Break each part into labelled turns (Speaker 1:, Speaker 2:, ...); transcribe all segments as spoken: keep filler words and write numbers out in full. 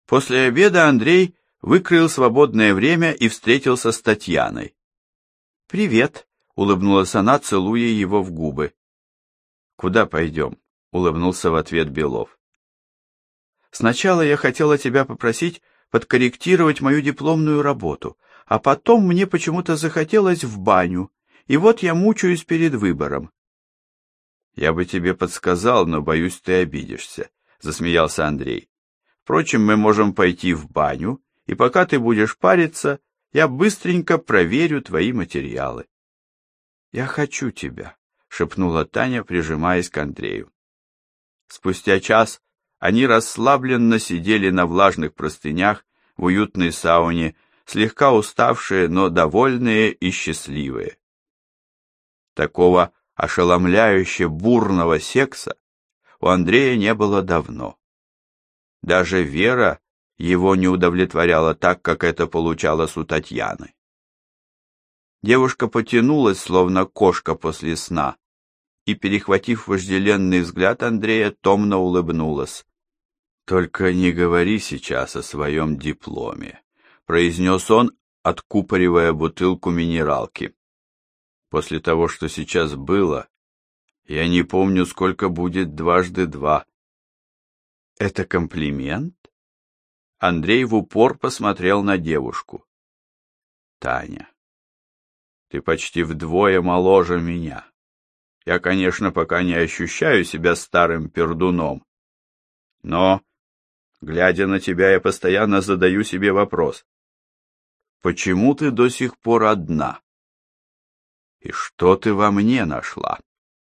Speaker 1: После обеда Андрей выкроил свободное время и встретился с Татьяной. «Привет», — улыбнулась она, целуя его в губы. «Куда пойдем?» — улыбнулся в ответ Белов. «Сначала я хотела тебя попросить подкорректировать мою дипломную работу, а потом мне почему-то захотелось в баню, и вот я мучаюсь перед выбором». «Я бы тебе подсказал, но, боюсь, ты обидишься», — засмеялся Андрей. «Впрочем, мы можем пойти в баню, и пока ты будешь париться, я быстренько проверю твои материалы». «Я хочу тебя», — шепнула Таня, прижимаясь к Андрею. Спустя час они расслабленно сидели на влажных простынях в уютной сауне, слегка уставшие, но довольные и счастливые. Такого ошеломляюще бурного секса у Андрея не было давно. Даже Вера его не удовлетворяла так, как это получалось у Татьяны. Девушка потянулась, словно кошка после сна, и, перехватив вожделенный взгляд Андрея, томно улыбнулась. «Только не говори сейчас о своем дипломе», — произнес он, откупоривая бутылку минералки. «После того, что сейчас было, я не помню, сколько будет дважды два». «Это комплимент?» Андрей в упор посмотрел на девушку. «Таня, ты почти вдвое моложе меня. Я, конечно, пока не ощущаю себя старым пердуном, но, глядя на тебя, я постоянно задаю себе вопрос. Почему ты до сих пор одна? И что ты во мне нашла?»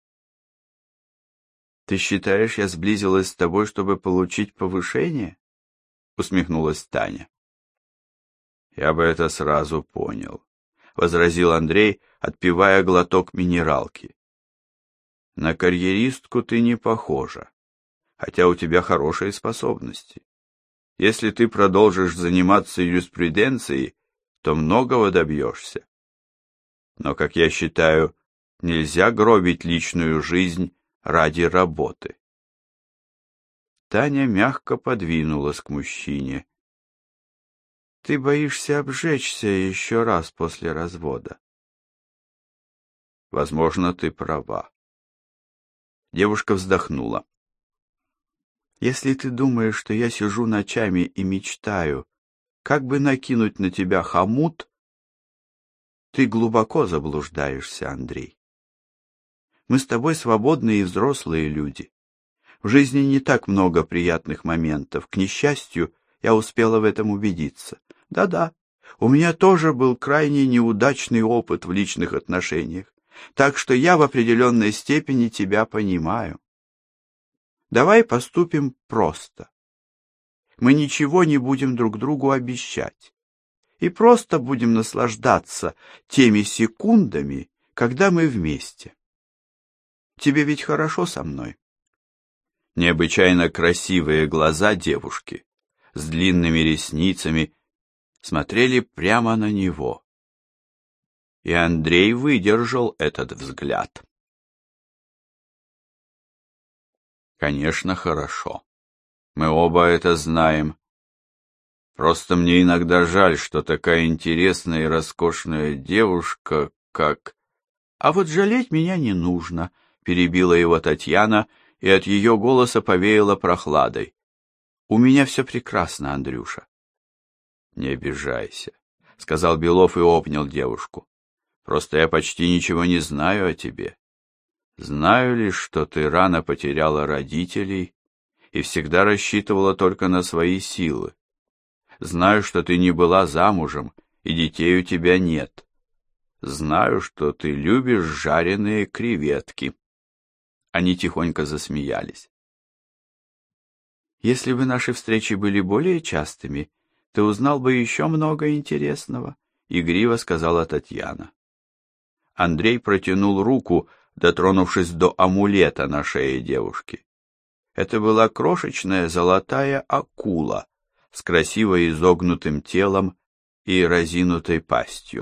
Speaker 1: «Ты считаешь, я сблизилась с тобой, чтобы получить повышение?» — усмехнулась Таня. «Я бы это сразу понял», — возразил Андрей, отпивая глоток минералки. «На карьеристку ты не похожа, хотя у тебя хорошие способности. Если ты продолжишь заниматься юриспруденцией, то многого добьешься. Но, как я считаю, нельзя гробить личную жизнь ради работы». Таня мягко подвинулась к мужчине. «Ты боишься обжечься еще раз после развода?» «Возможно, ты права». Девушка вздохнула. «Если ты думаешь, что я сижу ночами и мечтаю, как бы накинуть на тебя хомут, ты глубоко заблуждаешься, Андрей. Мы с тобой свободные и взрослые люди. В жизни не так много приятных моментов. К несчастью, я успела в этом убедиться. Да-да, у меня тоже был крайне неудачный опыт в личных отношениях, так что я в определенной степени тебя понимаю. Давай поступим просто. Мы ничего не будем друг другу обещать и просто будем наслаждаться теми секундами, когда мы вместе. Тебе ведь хорошо со мной?» Необычайно красивые глаза девушки с длинными ресницами смотрели прямо на него. И Андрей выдержал этот взгляд. «Конечно, хорошо. Мы оба это знаем. Просто мне иногда жаль, что такая интересная и роскошная девушка, как...» «А вот жалеть меня не нужно», — перебила его Татьяна, и от ее голоса повеяло прохладой. «У меня все прекрасно, Андрюша». «Не обижайся», — сказал Белов и обнял девушку. «Просто я почти ничего не знаю о тебе. Знаю лишь, что ты рано потеряла родителей и всегда рассчитывала только на свои силы. Знаю, что ты не была замужем, и детей у тебя нет. Знаю, что ты любишь жареные креветки». Они тихонько засмеялись. «Если бы наши встречи были более частыми, ты узнал бы еще много интересного», — игриво сказала Татьяна. Андрей протянул руку, дотронувшись до амулета на шее девушки. Это была крошечная золотая акула с красиво изогнутым телом и разинутой пастью.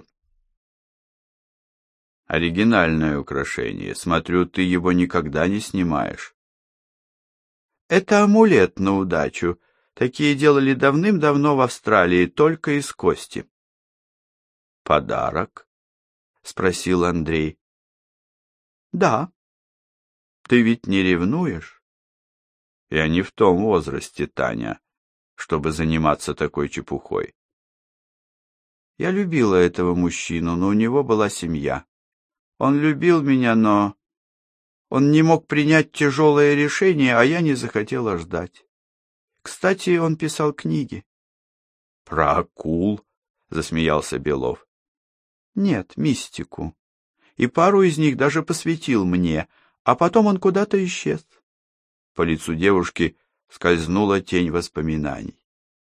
Speaker 1: «Оригинальное украшение. Смотрю, ты его никогда не снимаешь». «Это амулет на удачу. Такие делали давным-давно в Австралии, только из кости. Подарок? Спросил Андрей. Да. Ты ведь не ревнуешь? Я не в том возрасте, Таня, чтобы заниматься такой чепухой. Я любила этого мужчину, но у него была семья. Он любил меня, но он не мог принять тяжелое решение, а я не захотела ждать. Кстати, он писал книги. Про акул, засмеялся Белов. Нет, мистику. И пару из них даже посвятил мне, а потом он куда-то исчез. По лицу девушки скользнула тень воспоминаний.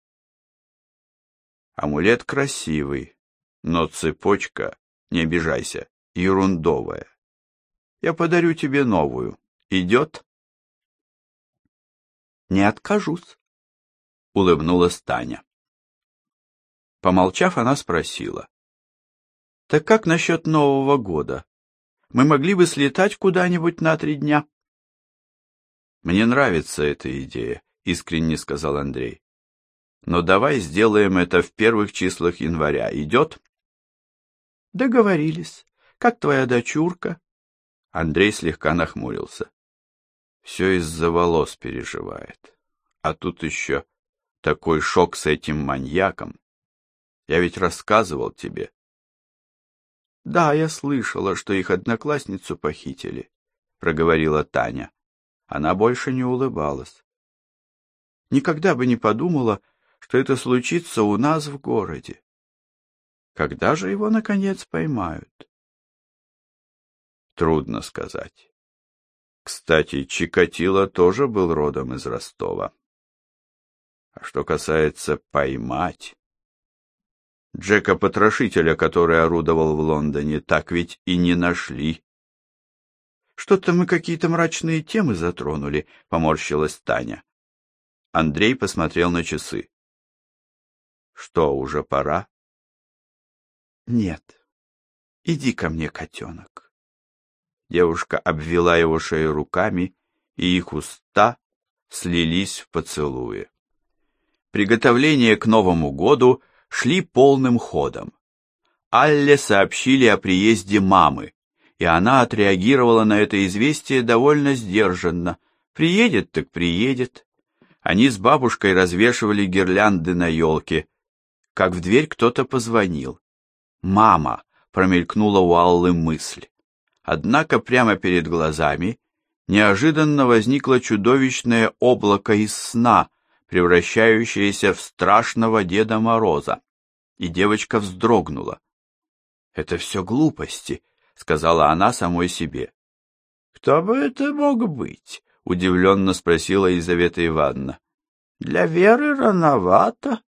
Speaker 1: Амулет красивый, но цепочка, не обижайся, ерундовая. Я подарю тебе новую. Идет? Не откажусь, улыбнулась Таня. Помолчав, она спросила. Так как насчет Нового года? Мы могли бы слетать куда-нибудь на три дня. Мне нравится эта идея, искренне сказал Андрей. Но давай сделаем это в первых числах января. Идет? Договорились. Как твоя дочурка? Андрей слегка нахмурился. Все из-за волос переживает. А тут еще такой шок с этим маньяком. Я ведь рассказывал тебе. Да, я слышала, что их одноклассницу похитили, проговорила Таня. Она больше не улыбалась. Никогда бы не подумала, что это случится у нас в городе. Когда же его, наконец, поймают? Трудно сказать. Кстати, Чикатило тоже был родом из Ростова. А что касается поймать... Джека-потрошителя, который орудовал в Лондоне, так ведь и не нашли. Что-то мы какие-то мрачные темы затронули, поморщилась Таня. Андрей посмотрел на часы. Что, уже пора? Нет. Иди ко мне, котенок. Девушка обвела его шею руками, и их уста слились в поцелуе. Приготовления к Новому году шли полным ходом. Алле сообщили о приезде мамы, и она отреагировала на это известие довольно сдержанно. Приедет так приедет. Они с бабушкой развешивали гирлянды на елке, как в дверь кто-то позвонил. «Мама!» — промелькнула у Аллы мысль. Однако прямо перед глазами неожиданно возникло чудовищное облако из сна, превращающееся в страшного Деда Мороза, и девочка вздрогнула. «Это все глупости», — сказала она самой себе. «Кто бы это мог быть?» — удивленно спросила Елизавета Ивановна. «Для Веры рановато».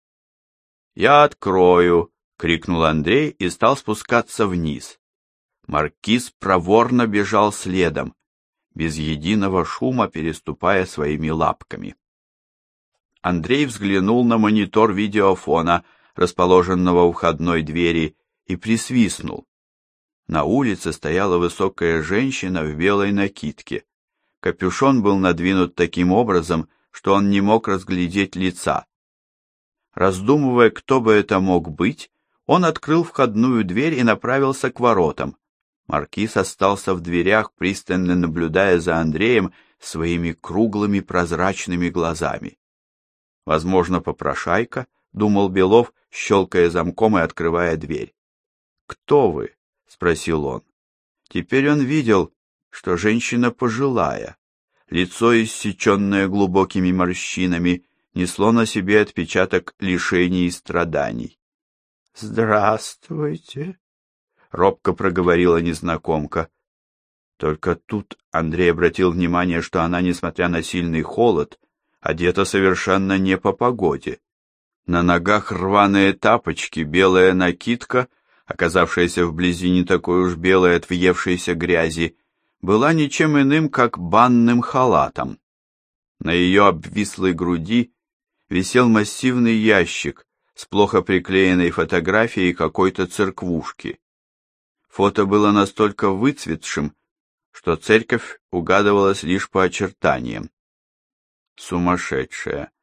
Speaker 1: «Я открою», — крикнул Андрей и стал спускаться вниз. Маркиз проворно бежал следом, без единого шума переступая своими лапками. Андрей взглянул на монитор видеофона, расположенного у входной двери, и присвистнул. На улице стояла высокая женщина в белой накидке. Капюшон был надвинут таким образом, что он не мог разглядеть лица. Раздумывая, кто бы это мог быть, он открыл входную дверь и направился к воротам. Маркиз остался в дверях, пристально наблюдая за Андреем своими круглыми прозрачными глазами. Возможно, попрошайка, думал Белов, щелкая замком и открывая дверь. «Кто вы?» — спросил он. Теперь он видел, что женщина пожилая. Лицо, иссеченное глубокими морщинами, несло на себе отпечаток лишений и страданий. «Здравствуйте», — робко проговорила незнакомка. Только тут Андрей обратил внимание, что она, несмотря на сильный холод, одета совершенно не по погоде. На ногах рваные тапочки, белая накидка, оказавшаяся вблизи не такой уж белой от въевшейся грязи, была ничем иным, как банным халатом. На ее обвислой груди висел массивный ящик с плохо приклеенной фотографией какой-то церквушки. Фото было настолько выцветшим, что церковь угадывалась лишь по очертаниям. «Сумасшедшая», —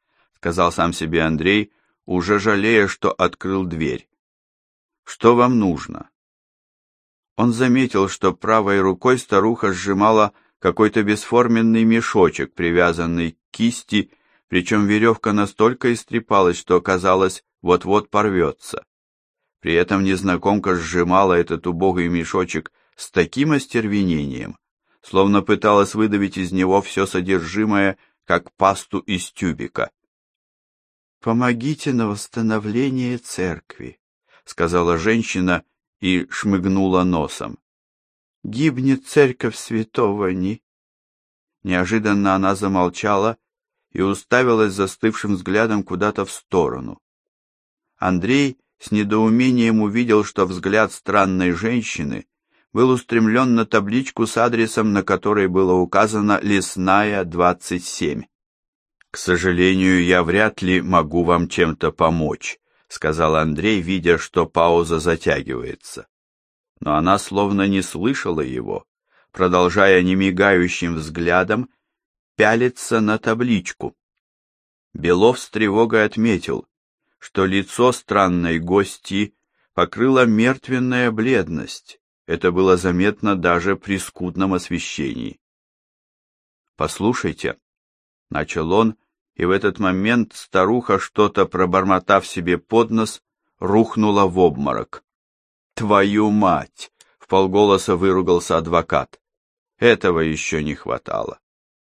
Speaker 1: сказал сам себе Андрей, уже жалея, что открыл дверь. Что вам нужно? Он заметил, что правой рукой старуха сжимала какой-то бесформенный мешочек, привязанный к кисти, причем веревка настолько истрепалась, что, казалось, вот-вот порвется. При этом незнакомка сжимала этот убогий мешочек с таким остервенением, словно пыталась выдавить из него все содержимое, как пасту из тюбика. «Помогите на восстановление церкви», — сказала женщина и шмыгнула носом. «Гибнет церковь святого Ни». Неожиданно она замолчала и уставилась застывшим взглядом куда-то в сторону. Андрей с недоумением увидел, что взгляд странной женщины был устремлен на табличку с адресом, на которой было указано «Лесная, двадцать семь». «К сожалению, я вряд ли могу вам чем-то помочь», — сказал Андрей, видя, что пауза затягивается. Но она словно не слышала его, продолжая немигающим взглядом пялиться на табличку. Белов с тревогой отметил, что лицо странной гостьи покрыла мертвенная бледность. Это было заметно даже при скудном освещении. «Послушайте», — начал он, и в этот момент старуха, что-то пробормотав себе под нос, рухнула в обморок. «Твою мать!» — вполголоса выругался адвокат. «Этого еще не хватало».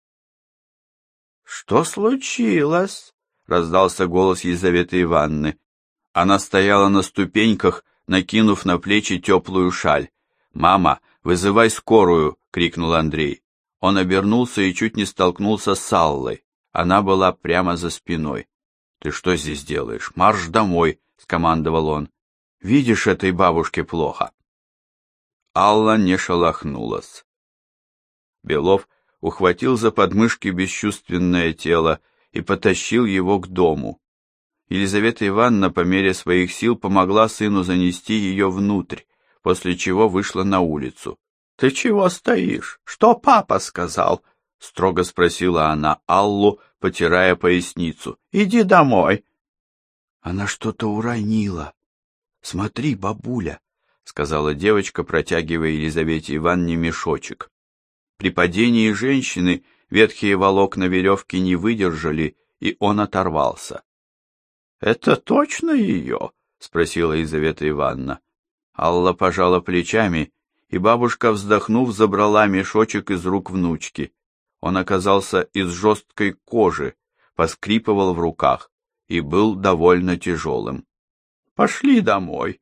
Speaker 1: «Что случилось?» — раздался голос Елизаветы Ивановны. Она стояла на ступеньках, накинув на плечи теплую шаль. «Мама, вызывай скорую!» — крикнул Андрей. Он обернулся и чуть не столкнулся с Аллой. Она была прямо за спиной. «Ты что здесь делаешь? Марш домой!» — скомандовал он. «Видишь, этой бабушке плохо». Алла не шелохнулась. Белов ухватил за подмышки бесчувственное тело и потащил его к дому. Елизавета Ивановна по мере своих сил помогла сыну занести ее внутрь, после чего вышла на улицу. — Ты чего стоишь? Что папа сказал? — строго спросила она Аллу, потирая поясницу. — Иди домой. — Она что-то уронила. — Смотри, бабуля, — сказала девочка, протягивая Елизавете Ивановне мешочек. При падении женщины ветхие волокна веревки не выдержали, и он оторвался. — Это точно ее? — спросила Елизавета Ивановна. Алла пожала плечами, и бабушка, вздохнув, забрала мешочек из рук внучки. Он оказался из жесткой кожи, поскрипывал в руках и был довольно тяжелым. — Пошли домой.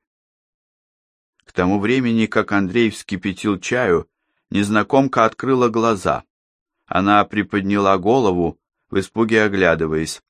Speaker 1: К тому времени, как Андрей вскипятил чаю, незнакомка открыла глаза. Она приподняла голову, в испуге оглядываясь.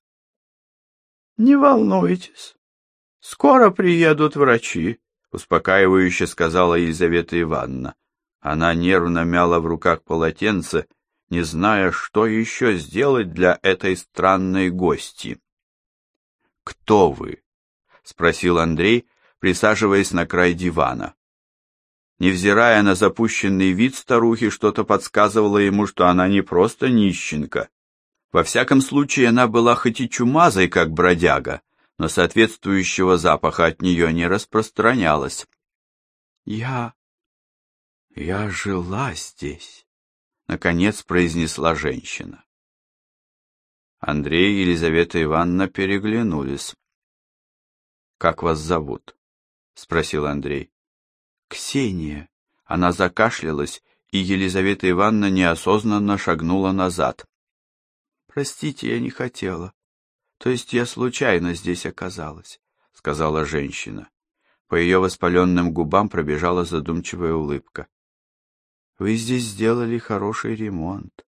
Speaker 1: — Не волнуйтесь, скоро приедут врачи, — успокаивающе сказала Елизавета Ивановна. Она нервно мяла в руках полотенце, не зная, что еще сделать для этой странной гости. — Кто вы? — спросил Андрей, присаживаясь на край дивана. Невзирая на запущенный вид старухи, что-то подсказывало ему, что она не просто нищенка. Во всяком случае, она была хоть и чумазой, как бродяга, но соответствующего запаха от нее не распространялось. — Я... я жила здесь, — наконец произнесла женщина. Андрей и Елизавета Ивановна переглянулись. — Как вас зовут? — спросил Андрей. — Ксения. Она закашлялась, и Елизавета Ивановна неосознанно шагнула назад. — Простите, я не хотела. То есть я случайно здесь оказалась, — сказала женщина. По ее воспаленным губам пробежала задумчивая улыбка. — Вы здесь сделали хороший ремонт.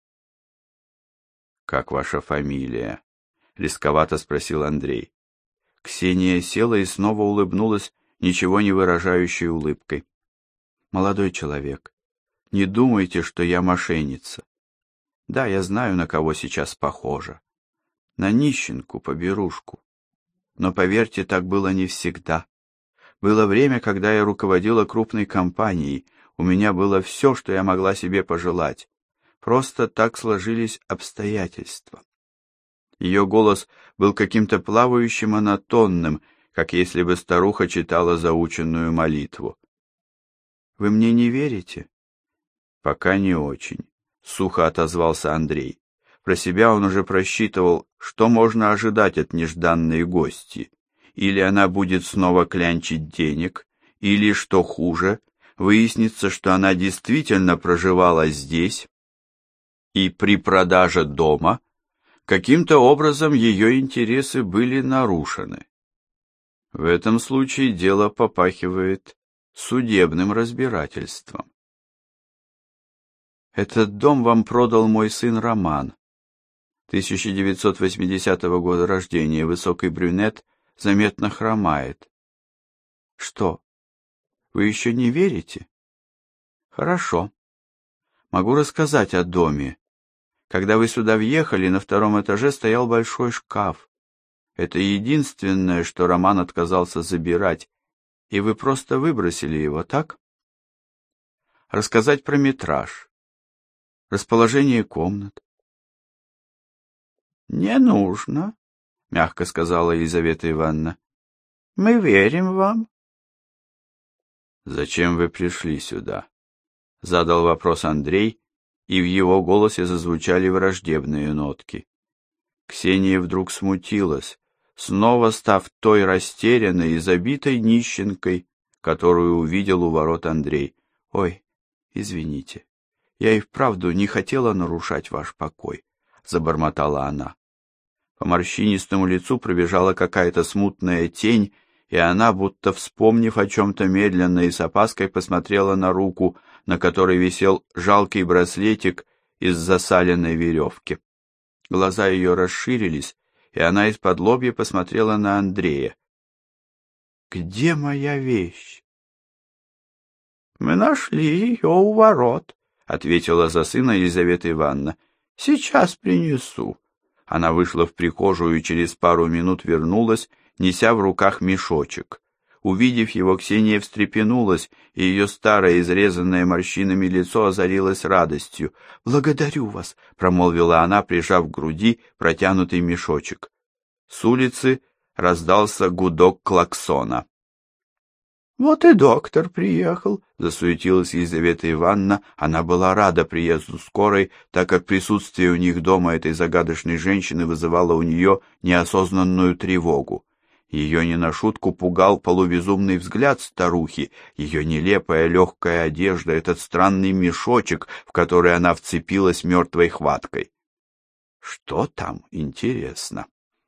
Speaker 1: — Как ваша фамилия? — рисковато спросил Андрей. Ксения села и снова улыбнулась ничего не выражающей улыбкой. — Молодой человек, не думайте, что я мошенница. Да, я знаю, на кого сейчас похожа. На нищенку, поберушку. Но, поверьте, так было не всегда. Было время, когда я руководила крупной компанией, у меня было все, что я могла себе пожелать. Просто так сложились обстоятельства. Ее голос был каким-то плавающим монотонным, как если бы старуха читала заученную молитву. «Вы мне не верите?» «Пока не очень», — сухо отозвался Андрей. Про себя он уже просчитывал, что можно ожидать от нежданной гости. Или она будет снова клянчить денег, или, что хуже, выяснится, что она действительно проживала здесь, и при продаже дома каким-то образом ее интересы были нарушены. В этом случае дело попахивает судебным разбирательством. Этот дом вам продал мой сын Роман. тысяча девятьсот восьмидесятого года рождения, высокий брюнет, заметно хромает. Что, вы еще не верите? Хорошо. Могу рассказать о доме. Когда вы сюда въехали, на втором этаже стоял большой шкаф. Это единственное, что Роман отказался забирать, и вы просто выбросили его, так? Рассказать про метраж, расположение комнат. Не нужно, мягко сказала Елизавета Ивановна. Мы верим вам. Зачем вы пришли сюда? Задал вопрос Андрей, и в его голосе зазвучали враждебные нотки. Ксения вдруг смутилась, снова став той растерянной и забитой нищенкой, которую увидел у ворот Андрей. Ой, извините, я и вправду не хотела нарушать ваш покой, забормотала она. По морщинистому лицу пробежала какая-то смутная тень, и она, будто вспомнив о чем-то медленно и с опаской, посмотрела на руку, на которой висел жалкий браслетик из засаленной веревки. Глаза ее расширились, и она из-под лобья посмотрела на Андрея. «Где моя вещь?» «Мы нашли ее у ворот», — ответила за сына Елизавета Ивановна. «Сейчас принесу». Она вышла в прихожую и через пару минут вернулась, неся в руках мешочек. Увидев его, Ксения встрепенулась, и ее старое, изрезанное морщинами лицо озарилось радостью. «Благодарю вас», — промолвила она, прижав к груди протянутый мешочек. С улицы раздался гудок клаксона. «Вот и доктор приехал», — засуетилась Елизавета Ивановна. Она была рада приезду скорой, так как присутствие у них дома этой загадочной женщины вызывало у нее неосознанную тревогу. Ее не на шутку пугал полубезумный взгляд старухи, ее нелепая легкая одежда, этот странный мешочек, в который она вцепилась мертвой хваткой. Что там, интересно?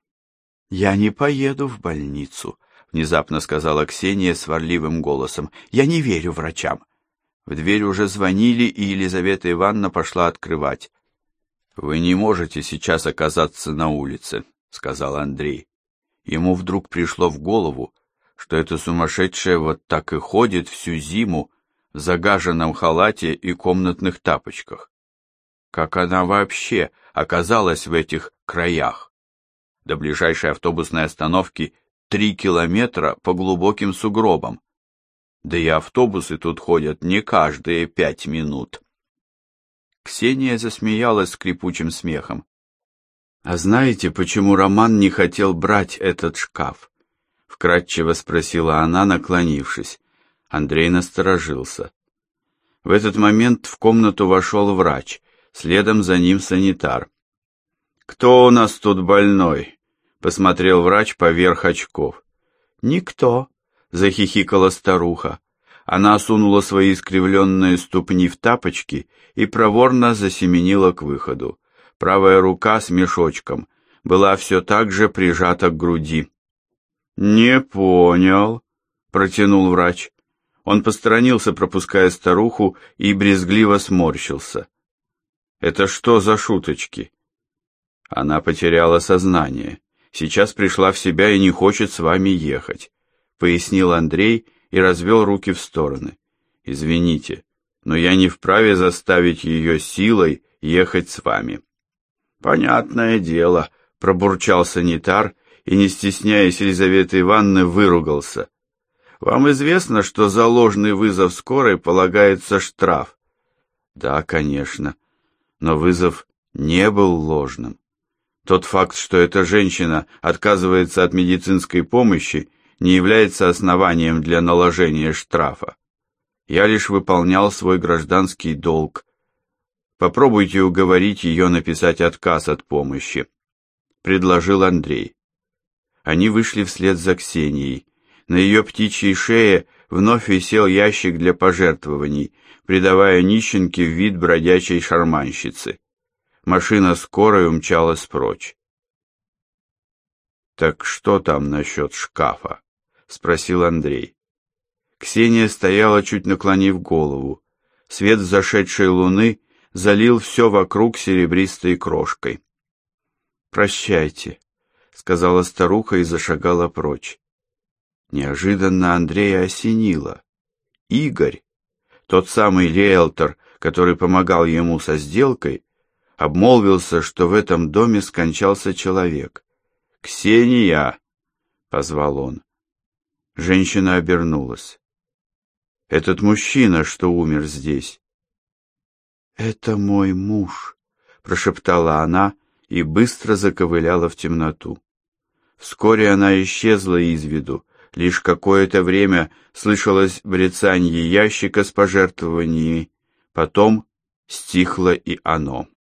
Speaker 1: «Я не поеду в больницу», — внезапно сказала Ксения сварливым голосом. «Я не верю врачам». В дверь уже звонили, и Елизавета Ивановна пошла открывать. «Вы не можете сейчас оказаться на улице», — сказал Андрей. Ему вдруг пришло в голову, что эта сумасшедшая вот так и ходит всю зиму в загаженном халате и комнатных тапочках. Как она вообще оказалась в этих краях? До ближайшей автобусной остановки три километра по глубоким сугробам. Да и автобусы тут ходят не каждые пять минут. Ксения засмеялась скрипучим смехом. «А знаете, почему Роман не хотел брать этот шкаф?» — вкратчиво спросила она, наклонившись. Андрей насторожился. В этот момент в комнату вошел врач, следом за ним санитар. «Кто у нас тут больной?» — посмотрел врач поверх очков. «Никто», — захихикала старуха. Она сунула свои искривленные ступни в тапочки и проворно засеменила к выходу. Правая рука с мешочком была все так же прижата к груди. «Не понял», — протянул врач. Он посторонился, пропуская старуху, и брезгливо сморщился. «Это что за шуточки?» Она потеряла сознание. Сейчас пришла в себя и не хочет с вами ехать, пояснил Андрей и развел руки в стороны. Извините, но я не вправе заставить ее силой ехать с вами. Понятное дело, пробурчал санитар и, не стесняясь Елизаветы Ивановны, выругался. Вам известно, что за ложный вызов скорой полагается штраф? Да, конечно, но вызов не был ложным. Тот факт, что эта женщина отказывается от медицинской помощи, не является основанием для наложения штрафа. Я лишь выполнял свой гражданский долг. Попробуйте уговорить ее написать отказ от помощи, предложил Андрей. Они вышли вслед за Ксенией. На ее птичьей шее вновь висел ящик для пожертвований, придавая нищенке вид бродячей шарманщицы. Машина скорой умчалась прочь. «Так что там насчет шкафа?» — спросил Андрей. Ксения стояла, чуть наклонив голову. Свет взошедшей луны залил все вокруг серебристой крошкой. «Прощайте», — сказала старуха и зашагала прочь. Неожиданно Андрея осенило. Игорь, тот самый риэлтор, который помогал ему со сделкой, обмолвился, что в этом доме скончался человек. «Ксения!» — позвал он. Женщина обернулась. «Этот мужчина, что умер здесь?» «Это мой муж», — прошептала она и быстро заковыляла в темноту. Вскоре она исчезла из виду, лишь какое-то время слышалось брецанье ящика с пожертвованиями, потом стихло и оно.